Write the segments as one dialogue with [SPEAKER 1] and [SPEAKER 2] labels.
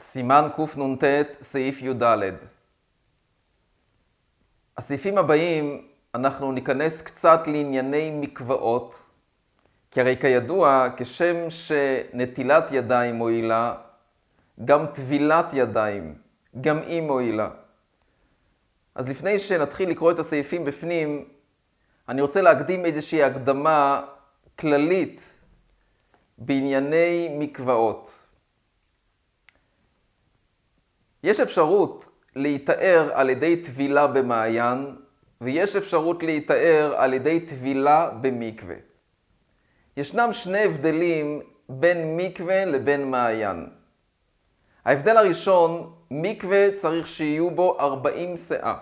[SPEAKER 1] סימן קנ"ט, סעיף י"ד. הסעיפים הבאים אנחנו ניכנס קצת לענייני מקוואות, כי הרי כידוע, כשם שנטילת ידיים מועילה, גם טבילת ידיים, גם היא מועילה. אז לפני שנתחיל לקרוא את הסעיפים בפנים, אני רוצה להקדים איזושהי הקדמה כללית בענייני מקוואות. יש אפשרות להתאר על ידי טבילה במעיין, ויש אפשרות להתאר על ידי טבילה במקווה. ישנם שני הבדלים בין מקווה לבין מעיין. ההבדל הראשון, מקווה צריך שיהיו בו 40 סאה.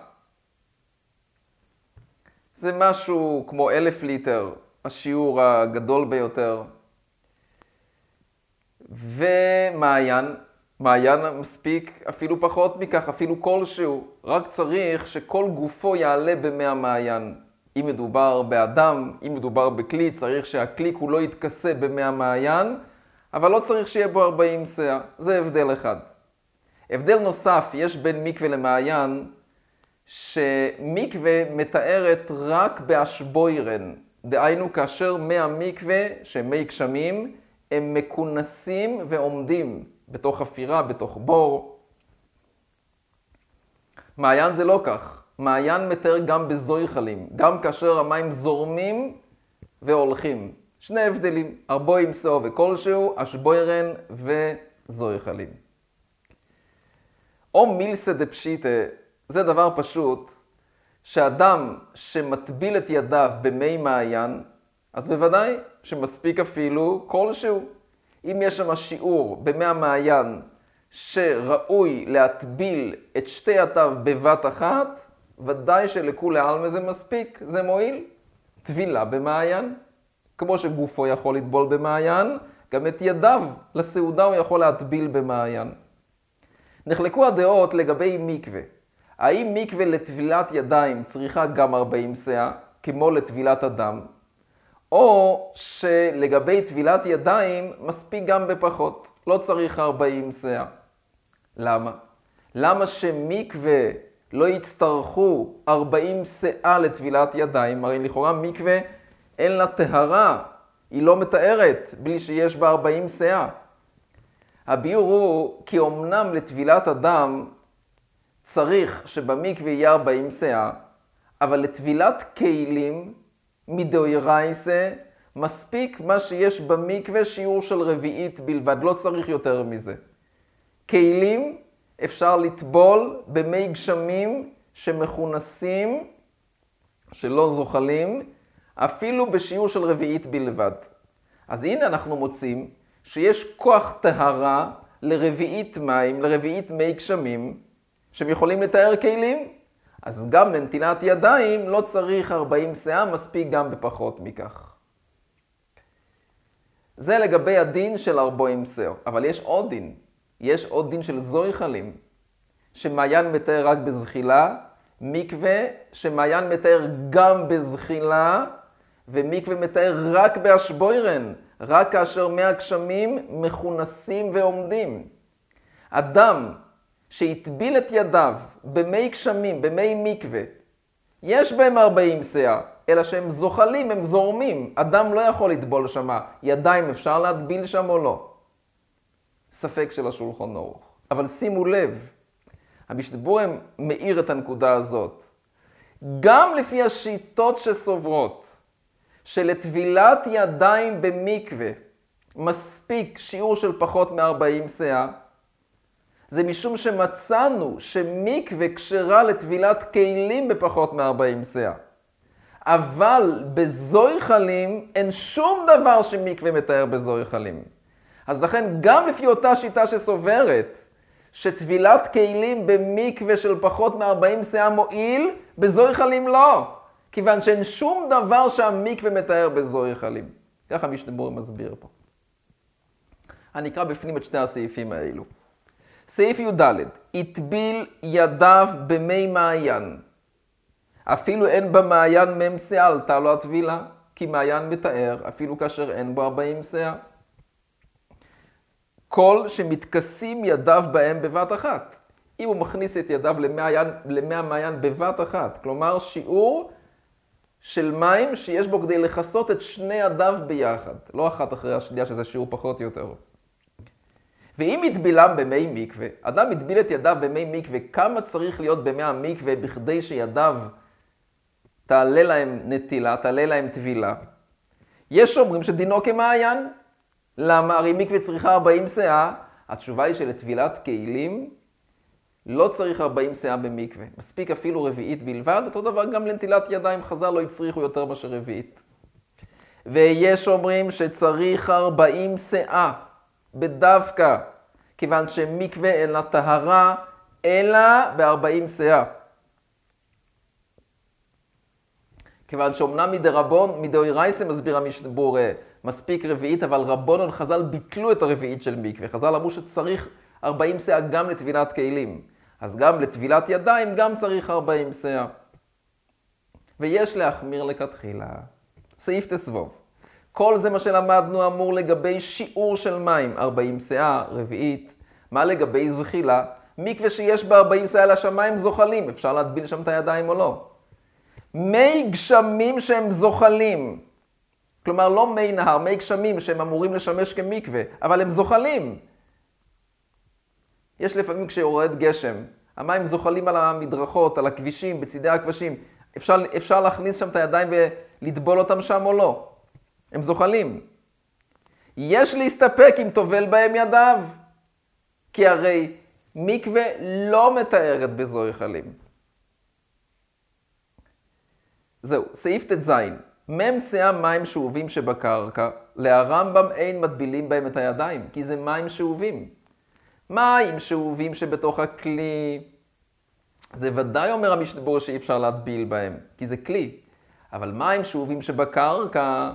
[SPEAKER 1] זה משהו כמו 1,000 ליטר, השיעור הגדול ביותר. ומעיין, מעיין מספיק אפילו פחות מכך, אפילו כלשהו. רק צריך שכל גופו יעלה במי המעיין. אם מדובר באדם, אם מדובר בכלי, צריך שהכלי כולו יתכסה במי המעיין, אבל לא צריך שיהיה בו 40 סאה. זה הבדל אחד. הבדל נוסף יש בין מקווה למעיין, שמקווה מתארת רק באשבוירן. דהיינו כאשר מי המקווה, שהם מי גשמים, הם מכונסים ועומדים בתוך חפירה, בתוך בור. מעיין זה לא כך. מעיין מתאר גם בזויכלים, גם כאשר המים זורמים והולכים. שני הבדלים, 40 סאה וכלשהו, אשבוירן וזויכלים. או מילסא דפשיטא, זה דבר פשוט, שאדם שמטביל את ידיו במי מעיין, אז בוודאי שמספיק אפילו כלשהו. אם יש שם שיעור במי המעיין שראוי להטביל את שתי ידיו בבת אחת, ודאי שלכולי עלמא זה מספיק, זה מועיל. טבילה במעיין, כמו שגופו יכול לטבול במעיין, גם את ידיו לסעודה הוא יכול להטביל במעיין. נחלקו הדעות לגבי מקווה. האם מקווה לטבילת ידיים צריכה גם 40 סאה, כמו לטבילת אדם? או שלגבי טבילת ידיים מספיק גם בפחות, לא צריך 40 סאה. למה? למה שמקווה לא יצטרכו 40 סאה לטבילת ידיים? הרי לכאורה מקווה אין לה טהרה, היא לא מתארת בלי שיש בה 40 סאה. הביאור הוא כי אמנם לטבילת אדם צריך שבמקווה יהיה 40 סאה, אבל לטבילת כלים מדאורייתא מספיק מה שיש במקווה שיעור של רביעית בלבד, לא צריך יותר מזה. כלים אפשר לטבול במי גשמים שמכונסים, שלא זוחלים, אפילו בשיעור של רביעית בלבד. אז הנה אנחנו מוצאים שיש כוח טהרה לרביעית מים, לרביעית מי גשמים, שהם יכולים לתאר כלים. אז גם לנטילת ידיים לא צריך 40 סאה, מספיק גם בפחות מכך. זה לגבי הדין של 40 סאה. אבל יש עוד דין. יש עוד דין של זויכלים, שמעיין מתאר רק בזחילה, מקווה שמעיין מתאר גם בזחילה, ומקווה מתאר רק באשבוירן, רק כאשר מי הגשמים מכונסים ועומדים. אדם שהטביל את ידיו במי גשמים, במי מקווה, יש בהם 40 סאה, אלא שהם זוחלים, הם זורמים. אדם לא יכול לטבול שמה. ידיים אפשר להטביל שם או לא? ספק של השולחן ערוך. אבל שימו לב, המשנה ברורה מאיר את הנקודה הזאת. גם לפי השיטות שסוברות, שלטבילת ידיים במקווה מספיק שיעור של פחות מ-40 סאה, זה משום שמצאנו שמקווה כשרה לטבילת כלים בפחות מ-40 סאה. אבל בזויכלים אין שום דבר שמקווה מתאר בזויכלים. אז לכן גם לפי אותה שיטה שסוברת שטבילת כלים במקווה של פחות מ-40 סאה מועיל, בזויכלים לא. כיוון שאין שום דבר שהמקווה מתאר בזויכלים. ככה המשנה ברורה מסביר פה. אני אקרא בפנים את שני הסעיפים האלו. סעיף י"ד, הטביל ידיו במי מעיין. אפילו אין במעיין מם סאה, עלתה לו הטבילה, כי מעיין מתאר, אפילו כאשר אין בו 40 סאה. כל שמתכסים ידיו בהם בבת אחת. אם הוא מכניס את ידיו למי המעיין בבת אחת, כלומר שיעור של מים שיש בו כדי לכסות את שני ידיו ביחד, לא אחת אחרי השנייה שזה שיעור פחות או יותר. ואם יטבילם במי מקווה, אדם יטביל את ידיו במי מקווה, כמה צריך להיות במי המקווה בכדי שידיו תעלה להם נטילה, תעלה להם טבילה? יש אומרים שדינו כמעיין. למה? הרי מקווה צריכה 40 שאה. התשובה היא שלטבילת כלים לא צריך 40 שאה במקווה. מספיק אפילו רביעית בלבד. אותו דבר גם לנטילת ידיים, חז"ל לא הצריכו יותר מאשר רביעית. ויש אומרים שצריך 40 שאה בדווקא, כיוון שמקווה אינה טהרה אלא ב-40 שאה. כיוון שאומנם מדאורייתא מסביר המשנה ברורה, מספיק רביעית, אבל רבונן חז"ל ביטלו את הרביעית של מקווה. חז"ל אמרו שצריך 40 שאה גם לטבילת כלים. אז גם לטבילת ידיים גם צריך 40 שאה. ויש להחמיר לכתחילה. סעיף תסבוב. כל זה מה שלמדנו אמור לגבי שיעור של מים, 40 שאה, רביעית. מה לגבי זחילה? מקווה שיש בה 40 שאה לשמיים זוחלים, אפשר להטביל שם את הידיים או לא. מי גשמים שהם זוחלים, כלומר לא מי נהר, מי גשמים שהם אמורים לשמש כמקווה, אבל הם זוחלים. יש לפעמים כשיורד גשם, המים זוחלים על המדרכות, על הכבישים, בצידי הכבישים. אפשר להכניס שם את הידיים ולטבול אותם שם או לא. הם זוחלים. יש להסתפק אם טובל בהם ידיו, כי הרי מקווה לא מתארת בזוחלים. זהו, סעיף ט"ז. מם שאה מים שאובים שבקרקע, להרמב"ם אין מטבילים בהם את הידיים, כי זה מים שאובים. מים שאובים שבתוך הכלי, זה ודאי אומר המשנה ברורה שאי אפשר להטביל בהם, כי זה כלי. אבל מים שאובים שבקרקע,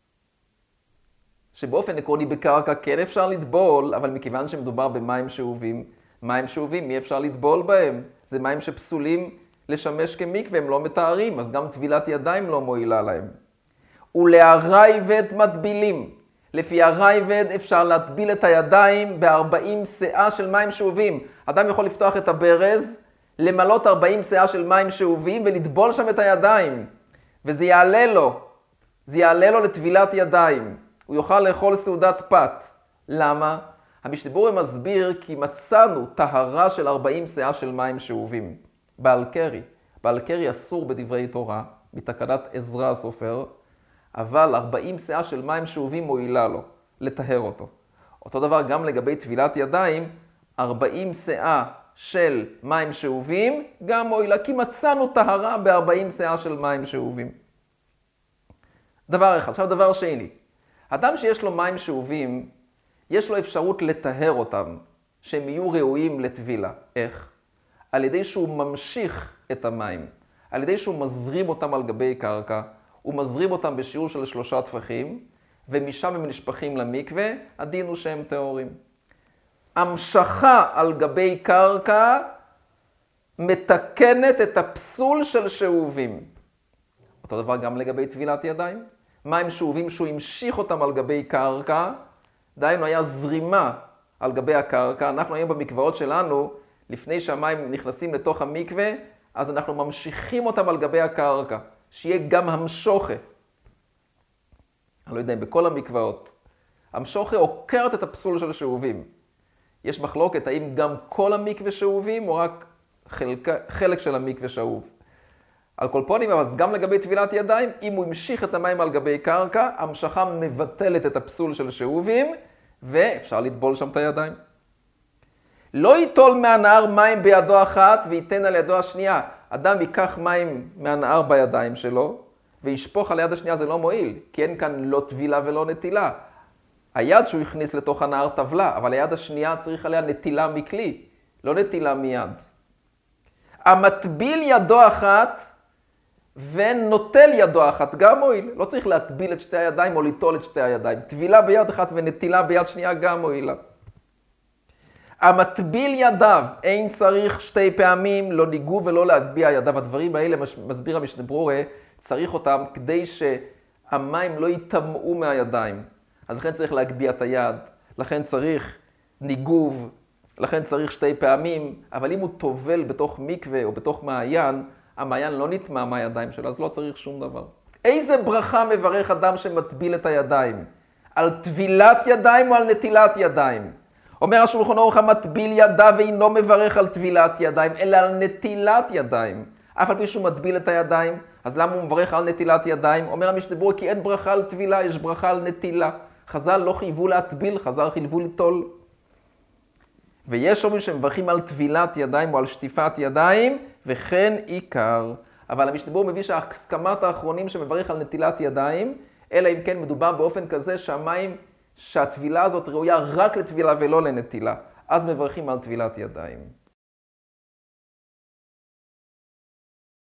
[SPEAKER 1] שבאופן עקרוני בקרקע כן אפשר לטבול, אבל מכיוון שמדובר במים שאובים, מים שאובים אי אפשר לטבול בהם. זה מים שפסולים לשמש כמקווה, הם לא מתארים, אז גם טבילת ידיים לא מועילה להם. ולהרייבד מטבילים. לפי הרייבד אפשר להטביל את הידיים ב-40 שאה של מים שאובים. אדם יכול לפתוח את הברז, למלות 40 שאה של מים שאובים ולטבול שם את הידיים. וזה יעלה לו. זה יעלה לו לטבילת ידיים. הוא יוכל לאכול סעודת פת. למה? המשנה ברורה מסביר כי מצאנו טהרה של 40 שאה של מים שאובים. בעל קרי. בעל קרי אסור בדברי תורה, בתקנת עזרא הסופר, אבל 40 שאה של מים שאובים מועילה לו, לטהר אותו. אותו דבר גם לגבי טבילת ידיים, 40 שאה של מים שאובים גם מועילה, כי מצאנו טהרה ב-40 שאה של מים שאובים. דבר אחד. עכשיו דבר שני. אדם שיש לו מים שאובים, יש לו אפשרות לטהר אותם, שהם יהיו ראויים לטבילה. איך? על ידי שהוא ממשיך את המים, על ידי שהוא מזרים אותם על גבי קרקע, הוא מזרים אותם בשיעור של 3 טפחים, ומשם הם נשפכים למקווה, הדין הוא שהם טהורים. המשכה על גבי קרקע מתקנת את הפסול של שאובים. אותו דבר גם לגבי טבילת ידיים. מים שאובים שהוא המשיך אותם על גבי קרקע, דהיינו היה זרימה על גבי הקרקע. אנחנו היום במקוואות שלנו, לפני שהמים נכנסים לתוך המקווה, אז אנחנו ממשיכים אותם על גבי הקרקע, שיהיה גם המשוכה. אני לא יודע אם בכל המקוואות. המשוכה עוקרת את הפסול של שאובים. יש מחלוקת האם גם כל המקווה שאובים או רק חלק של המקווה שאוב. על כל פנים, אז גם לגבי טבילת ידיים, אם הוא המשיך את המים על גבי קרקע, המשכה מבטלת את הפסול של שאובים, ואפשר לטבול שם את הידיים. לא ייטול מהנהר מים בידו אחת וייתן על ידו השנייה. אדם ייקח מים מהנהר בידיים שלו, וישפוך על יד השנייה, זה לא מועיל, כי אין כאן לא טבילה ולא נטילה. היד שהוא הכניס לתוך הנהר טבלה, אבל היד השנייה צריך עליה נטילה מכלי, לא נטילה מיד. המטביל ידו אחת ונוטל ידו אחת גם מועיל. לא צריך להטביל את שתי הידיים או ליטול את שתי הידיים. טבילה ביד אחת ונטילה ביד שנייה גם מועילה. המטביל ידיו, אין צריך 2 פעמים, לא ניגו ולא להגביע ידיו. הדברים האלה, מסביר המשנה ברורה, צריך אותם כדי שהמים לא יטמעו מהידיים. אז לכן צריך להגביע את היד, לכן צריך ניגוב, לכן צריך 2 פעמים, אבל אם הוא טובל בתוך מקווה או בתוך מעיין, המעיין לא נטמע מהידיים שלו, אז לא צריך שום דבר. איזה ברכה מברך אדם שמטביל את הידיים? על טבילת ידיים או על נטילת ידיים? אומר השולחן ערוך, המטביל ידיו אינו מברך על טבילת ידיים, אלא על נטילת ידיים. אף על פי שהוא מטביל את הידיים, אז למה הוא מברך על נטילת ידיים? אומר המשנה ברורה, כי אין ברכה על טבילה, יש ברכה על נטילה. חז"ל לא חייבו להטביל, חז"ל חייבו ליטול. ויש אומרים שמברכים על טבילת ידיים או על שטיפת ידיים, וכן עיקר. אבל המשנה ברורה מביא שההסכמת האחרונים שמברך על נטילת ידיים, אלא אם כן מדובר באופן כזה שהטבילה הזאת ראויה רק לטבילה ולא לנטילה. אז מברכים על טבילת ידיים.